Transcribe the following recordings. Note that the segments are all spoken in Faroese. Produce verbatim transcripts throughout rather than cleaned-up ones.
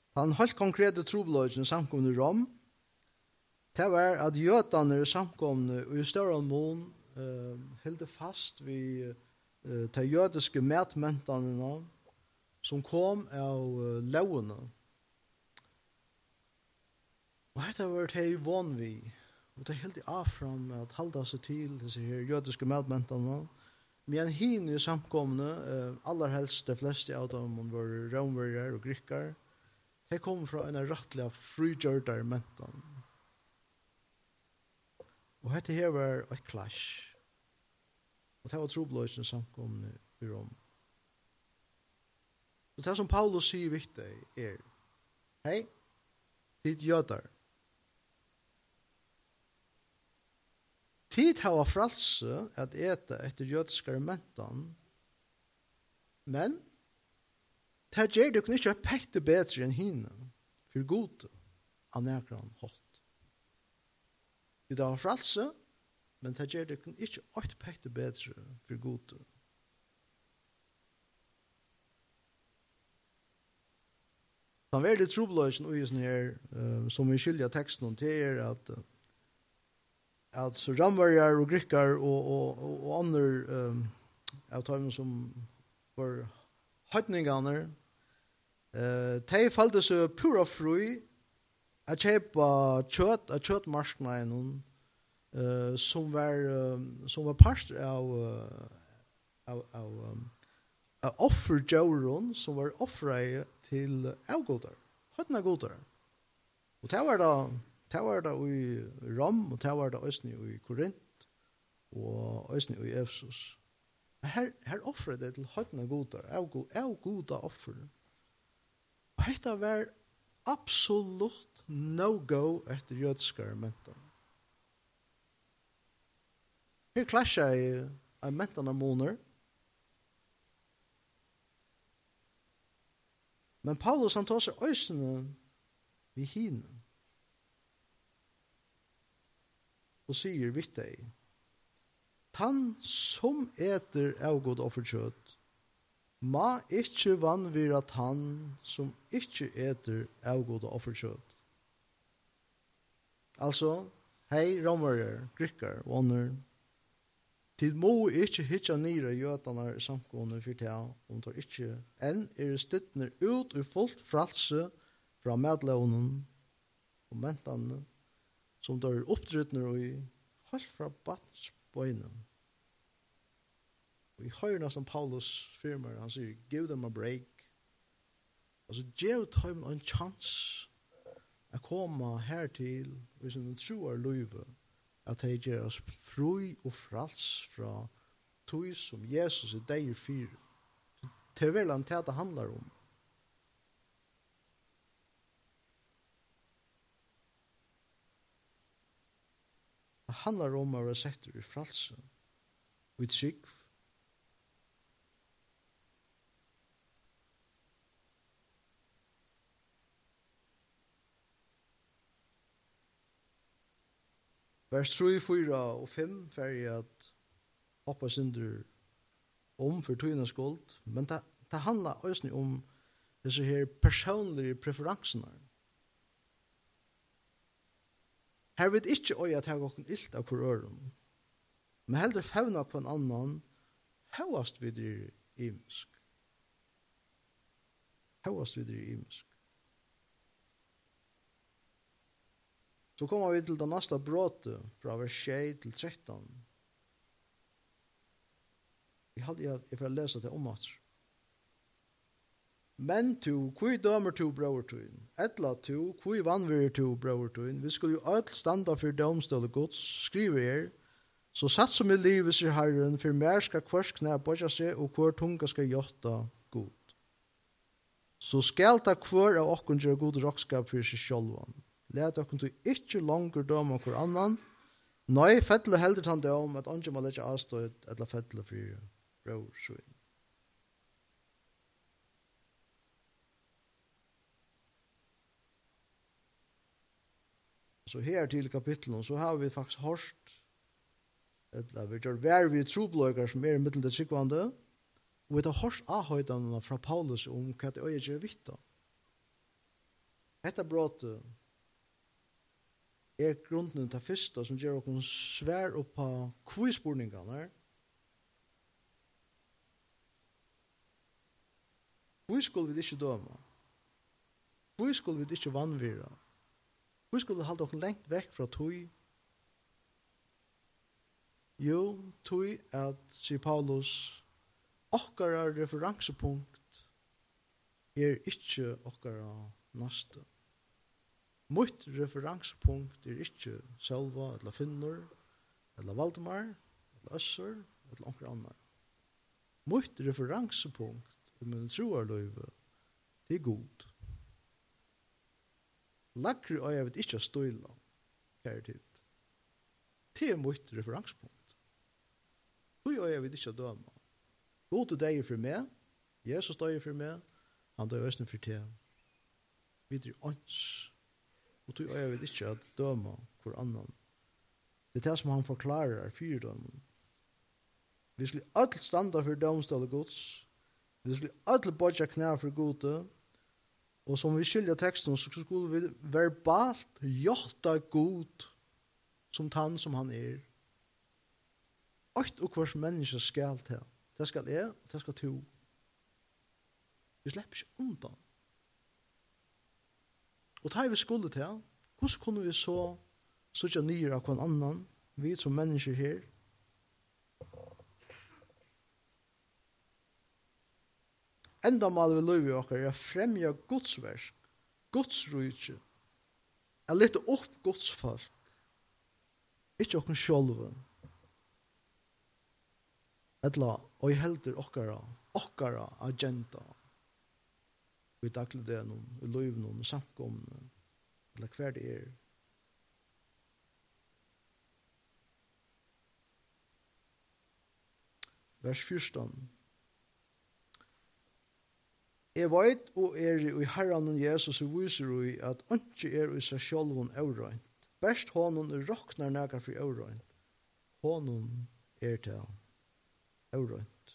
Han helt konkrete trobladjen samkomne i Rom, det var at jødene samkomne i større mån uh, helde fast ved uh, de jødiske matmentene som kom av uh, lovene. Og dette var det vann vi, og det er helt avfram at halda seg til disse her jødiske matmentene. Men hin i samkomne, uh, aller helst de fleste av dem var romverger og grykker, de kom fra en rettelig frigjørter mentan. Og dette her var et clash. Og det var trobløsene samkomne i Rom. Så det som Paulus sier viktig er, hei, tid jøder. Tid har fralse at ete etter jødiske mentan, men det gjør det ikke pekte bedre enn henne, for gode av nærkeren holdt. Vi da har fralse, men det gjør det ikke åtte pekte bedre for gode. Den veldig trobløsjen og isen her, uh, som vi skylder teksten til, er at, uh, at så ramvarger og grykker og, og, og, og andre um, av dem som var høytningene, Uh, de falte seg pura fri å kjøpe kjøtt av kjøttmarskene uh, som var uh, som var part av uh, av, av, um, av offerjauren som var offret til avgoder, høytene goder. Og det var da det var da i Rom, og det var da også i Korint, og også i Efesus. Her, her offret det til høytene goder, avgoder offer. Og dette var absolutt no-go etter jødiske mentan. Her klasjer jeg av mentan av måneder. Men Paulus han tar seg øysene ved hine. Og sier vidt deg, «Tann som eter avgått offerkjøtt, ma ikkje vanvira tann som ikkje eter avgått offerkjøtt.» Altså, hei romarer, grykker, våner, tid må ikkje hitja nira jøtene samgående for tja, om tar ikkje enn er støttene ut ur fullt fralse fra medlevnen og mentene, som der er oppdryttner og i helt fra batsbøynen. Og i høyrene som Paulus firmer, han sier, give them a break. Altså, give dem en chans å komme her til, hvis de tror løyve, at de gjør oss fri og frals fra tog som Jesus er deg i fyr. Det er vel han til at det handler om. Det handler om å være sett i fralse, og i trygg. Vers tre, fire og fem fer jeg at hoppa synder om for tøynas skuld, men det, det handler også om disse her personlige preferansene. Her vet ikke øye at jeg har gått ilt av hver øren, men heller fevna på en annan, høyast videre imisk. Høyast videre imisk. Så kommer vi til det neste bråte fra vers seks til tretton. Jeg hadde jeg for å lese det om at. Men to, hvor dømer to brøvertøyen? Etla to, hvor vannvirer to brøvertøyen? Vi skulle jo alt standa for domstål og gods, skriver jeg, så satt som i livet, sier Herren, for mer skal hvers knæ bøtja seg, og hver tunga skal gjøtta god. Så skal ta hver av okken gjøre god rockskap for seg sjølvan. Læt okkur til ikkje langer døma okkur annan. Nei, fettle heldur han det om at andre må lette avstøyt eller fettle for brødsjøen. Så her til kapitlen, så har vi faktisk hørt, eller vi gjør hver vi trobløyger som er i middel til tryggvande, og vi har hørt avhøydene fra Paulus om hva det øye gjør vitt da. Detta brott er grunden til første som gjør oss svær opp på kvispurningene. Hvor skulle vi ikke døme? Hvor skulle vi ikke vannvire? Hvor skulle vi holde oss lengt vekk fra tog? Jo, tog at, sier Paulus, okkara referansepunkt er ikke okkara neste. Mitt referansepunkt er ikke Selva, eller Finnur, eller Valdemar, eller Øssur, eller noen annan. Mitt referansepunkt i min troarløyve, det er god. Lagre og jeg vet ikke støyla, kjære tid. Det er mitt referansepunkt. Tog og jeg vet ikke døma. God er deg for meg, Jesus døg for meg, han døg østen for te. Vi er ånds. Og tog og jeg vet ikke at døma for annan. Det er det som han forklarer for dømen. Vi skulle alt standa for dømstall og gods. Vi skulle alt bodja knær for gode. Og som vi skiljer teksten, så skulle vi verbalt gjorta god som tann som han er. Alt og hvers menneske skal til. Det skal jeg, og det skal to. Vi slipper ikke undan. Og da vi skulle til, hvordan kunne vi så søtja nye av hver annan, vi som mennesker her? Enda mal vi løy vi okker er fremja godsverk, godsrujtje, er litt opp godsfolk, ikke okker sjolven. Etla, og jeg helder okkara, okkara agenda, i dagligdagen, i løyven, i samkomne, eller hver det er. Vers fjorton. Jeg vet og er i Herren Jesus og viser i at ikke er i seg sjølven eurøynt. Best hånden er råkner nægget for eurøynt. Hånden er til eurøynt.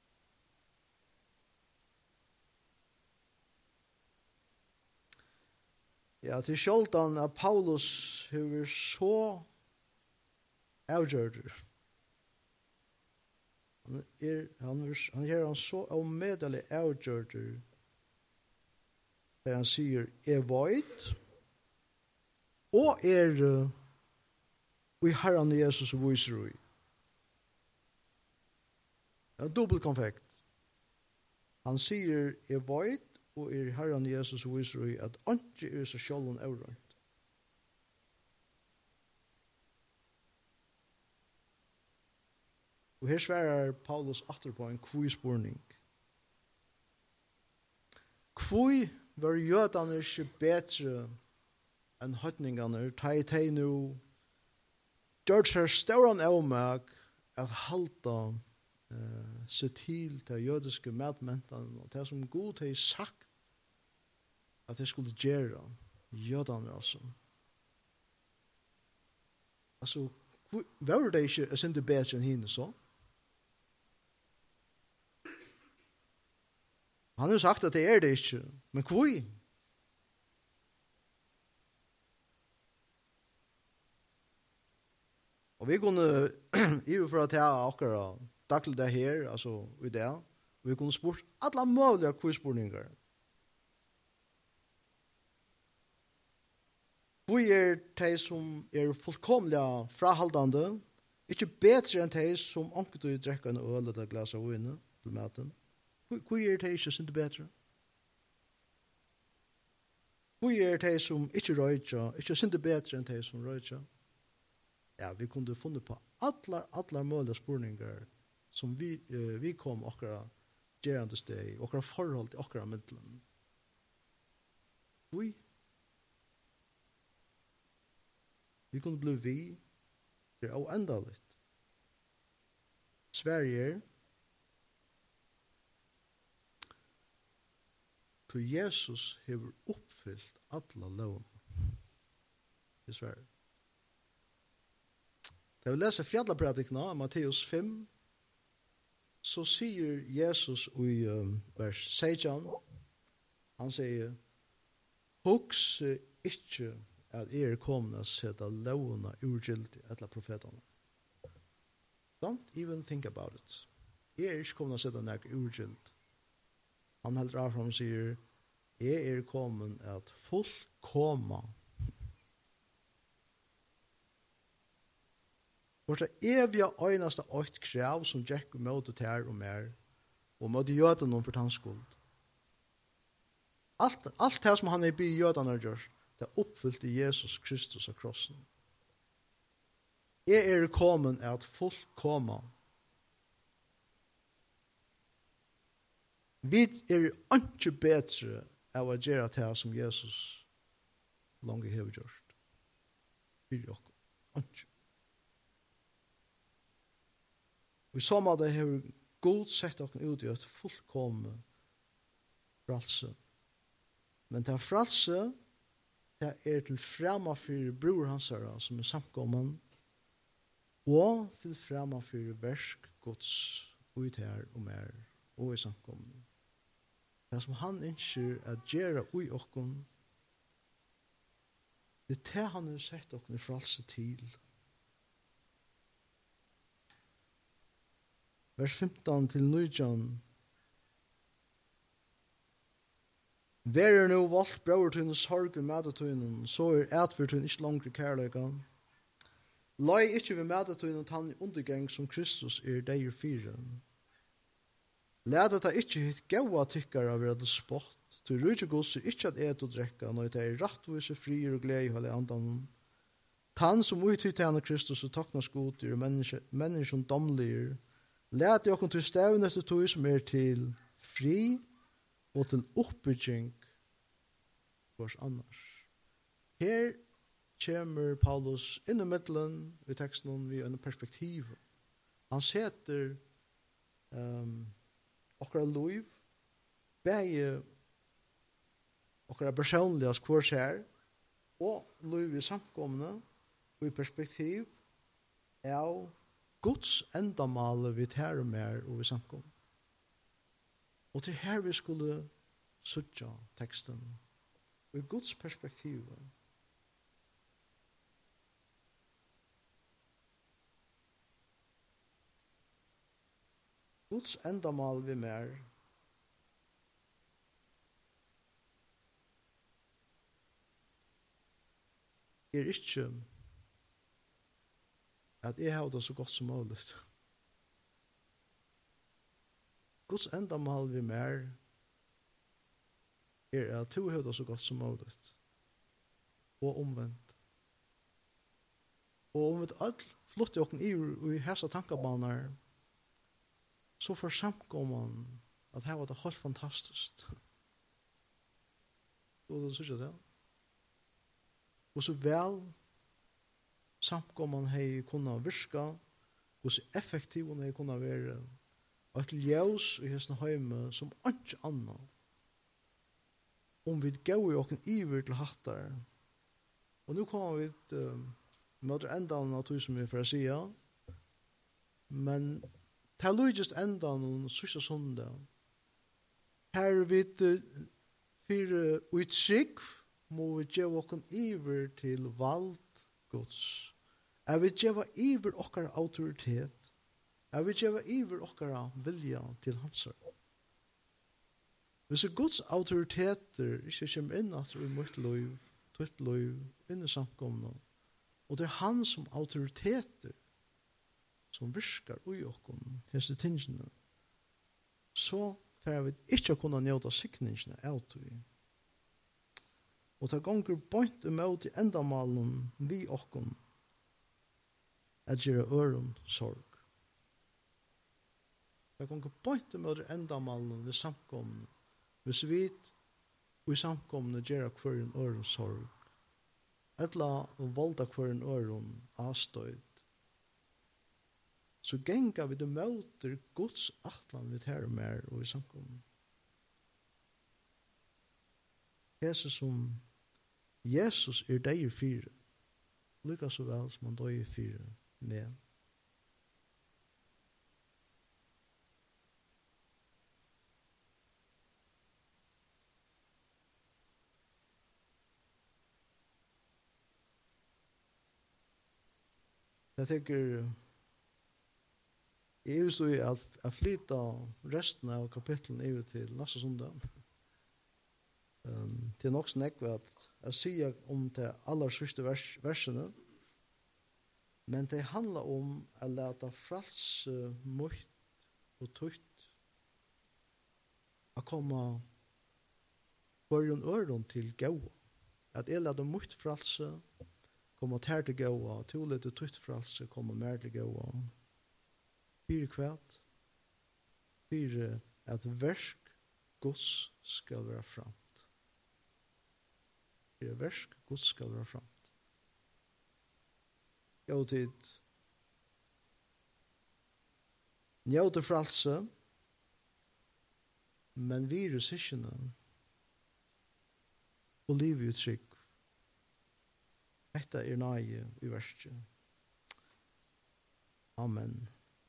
Ja, til sjøldan at Paulus hever så avgjørter. Han er, han er, han er han så avmedelig avgjørter der han sier er void og er uh, i Herren Jesus og viser i. Ja, dobbeltkonfekt. Han sier er void og er Herren Jesus og viser i at ikke er så sjølven eurønt. Og her svarer Paulus atter på en kvøyspurning. Kvøy var jødene ikke bedre enn høytningene, ta i teg nå, gjør seg større avmøk at halte uh, seg til til jødiske medmentene, og det som Gud har sagt at det skulle gjøre jødene altså. Altså, var det ikke er ikke bedre enn henne så? Han har sagt at det er det ikke, men hvor? Og vi kunne i for at jeg akkurat daglig det her, altså i det, og vi kunne spurt alle mulige kvistspurninger. Hvor er de som er fullkomlig frahaldende, ikke bedre enn de som anker til å drekke en øl eller glas av vine til maten? Hvor er det ikke som er bedre? Hvor er det som ikke røyder, ikke som er bedre enn de som røyder? Ja, vi kunne funnet på alle, alle mulige spurninger som vi, uh, vi kom akkurat gjerende steg, akkurat forhold til akkurat middelen. Hvor? Vi kunne bli vi, det er oendelig. Sverige er så Jesus har oppfyllt alle loven. Dessverre. Da vi leser fjallapredikene av Matteus fem, så sier Jesus i um, vers seksten, han sier, Hoks ikke at jeg er kommet å sette lovene urgyldig etter profetene. Don't even think about it. Jeg er ikke kommet å sette noe urgyldig. Han helt av fram og sier, jeg er kommet at fullkomma. Vårt evige øyneste åkt krav som Jack møte til og mer, og måtte gjøre noen for hans skuld. Alt, alt det som han er by jødene har gjort, det er oppfyllt i Jesus Kristus og krossen. Jeg er kommet at fullkomma. Vi er ikke bedre av å gjøre det som Jesus langt har gjort. Vi er ikke. Vi så med det har God sett oss ut i et fullkommet fralse. Men det fralse, det er til fremme for bror hans her, som er samkommen, og til fremme for versk Guds ut her og mer, og i samkommen. Det som han ønsker at gjøre ui okken, det er det han har sett okken i fralse til. Vers femton til nitton. Vær er nå valgt brøver til en sorg ved medetøynen, så er etvertøynen ikke langere kærløyga. Løy ikke ved medetøynen tann undergang som Kristus er deg fire. Læt at det ikke hitt gaua tykkere av det spott, til rydde gods er ikke at et og drekka, når det er rettvise, frier og glede i hele andan. Tann som uthytt henne Kristus og takna skoter, mennesken domlige, læt jeg til stævn etter tog som er til fri og til oppbygging hos annars. Her kommer Paulus inn i middelen i teksten vi en perspektiv. Han setter um, okkara liv, begge okkara personlige skvårs her, og liv i samkomne og i perspektiv av Guds endamale vi tar og mer og vi samkom. Og til her vi skulle suttja teksten. Og i Guds perspektiv. Guds endamale vi mer er ikke at jeg har det så godt som mulig. Guds endamål vi mer er at du har det så godt som mulig. Og omvendt. Og om vi alt flotter okken i, i hese tankebaner, så for samkomman at her var det helt fantastisk. Og det synes jeg det. Og så vel samkomman hei kunna virka, og så effektiv hei kunna være, og et ljøs i hesten heime som ikke anna. Om vi går i okken iver til hattar, og nu kommer vi til uh, møter endan av tog som vi får si, men det er just endan og sørste sondag. Her vi uh, for utsikk må vi gjøre okken iver til valg Guds. Jeg vil gjøre iver okkar autoritet. Jeg vil gjøre iver okkar vilja til hans. Hvis Guds autoriteter ikke kommer inn at i mitt liv, tvitt liv, inn i samkomne, og det er han som autoriteter som virker ui okken, hese tingene, så får vi ikke kunne njøte sikningene av tog. Og det gonger point imot i endamalen vi okken at gjøre øren sorg. Det gonger point imot i endamalen vi samkomne hvis vi i samkomne gjøre hver en øren sorg. Etla volda hver en øren avstøyd. Så genga vi det møter Guds atlan vi tar mer og i samkomne. Jesus som Jesus er deg i fire, lykka så vel som han døg i fire med. Jeg tenker, jeg er jo så at jeg flytter resten av kapitlen over til neste søndag. Um, det er nok snakk ved at jeg sier om det aller sørste vers, versene, men det handler om å lete fralse mot og tøtt å komme børjen øren til gau. At jeg lete mot fralse, komme til til gau, til lete tøtt fralse, komme mer til gau. Fire kvæt, fire at versk Guds skal være framt. Fire versk Guds skal være framt. Gå tid. Njøte fralse, men virus ikke og liv i trygg. Dette er nøye i verset. Amen.